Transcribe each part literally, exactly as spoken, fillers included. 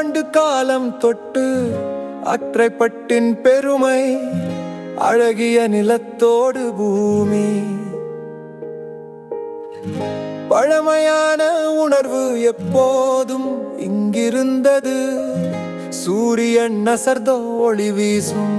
ஆண்டு காலம் தொட்டு அற்றைப்பட்டின் பெருமை, அழகிய நிலத்தோடு பூமி, பழமையான உணர்வு எப்போதும் இங்கிருந்தது. சூரியன் நசர்ந்த ஒளி வீசும்,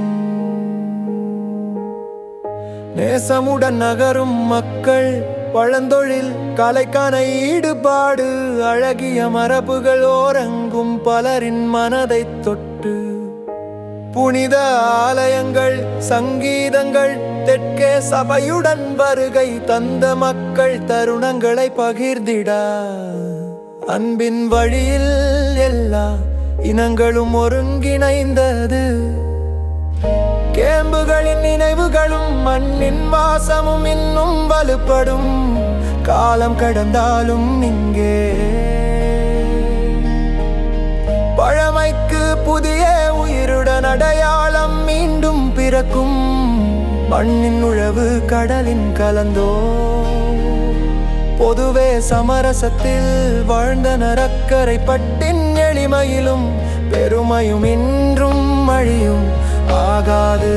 நேசமுடன் நகரும் மக்கள், பழந்தொழில் கலைக்கான ஈடுபாடு, அழகிய மரபுகள் ஓரங்கும் பலரின் மனதை தொட்டு. புனித ஆலயங்கள், சங்கீதங்கள், தெற்கே சபையுடன் வருகை தந்த மக்கள் தருணங்களை பகிர்ந்திட. அன்பின் வழியில் எல்லா இனங்களும் ஒருங்கிணைந்தது. கேம்புகளின் நினைவுகளும் மண்ணின் வாசமும் இன்னும் வலுப்படும். காலம் கடந்தாலும் இங்கே பழமைக்கு புதிய உயிருடன் அடையாளம் மீண்டும் பிறக்கும். மண்ணின் உழவு கடலின் கலந்தோ பொதுவே சமரசத்தில் வாழ்ந்தனர். அக்கரை பட்டின் எளிமையிலும் பெருமையும் இன்றும் அழியும் ஆகாது.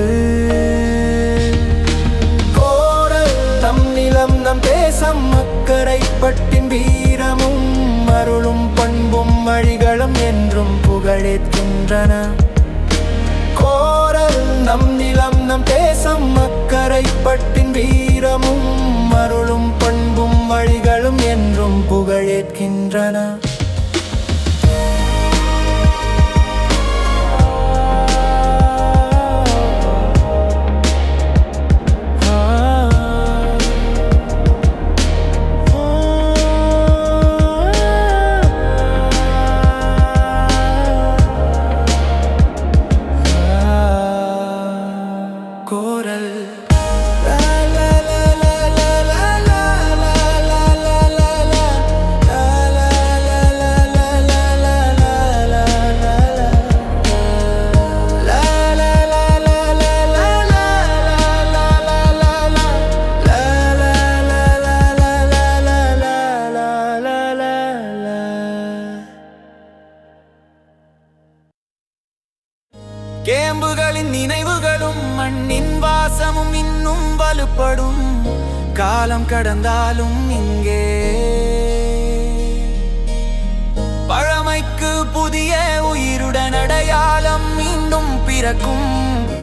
கோரல் நம் நிலம் நம் தேசம், அக்கரை பட்டின் வீரமும் அருளும் பண்பும் அழிகளும் என்றும் புகழேற்கின்றன. கோரல் நம் நிலம் நம் தேசம், அக்கரை பட்டின் வீரமும் அருளும் பண்பும் அழிகளும் என்றும் புகழேற்கின்றன. கேம்புகளின் நினைவுகளும் மண்ணின் வாசமும் இன்னும் வலுப்படும். காலம் கடந்தாலும் இங்கே பழமைக்கு புதிய உயிருடன் அடையாளம் மீண்டும் பிறக்கும்.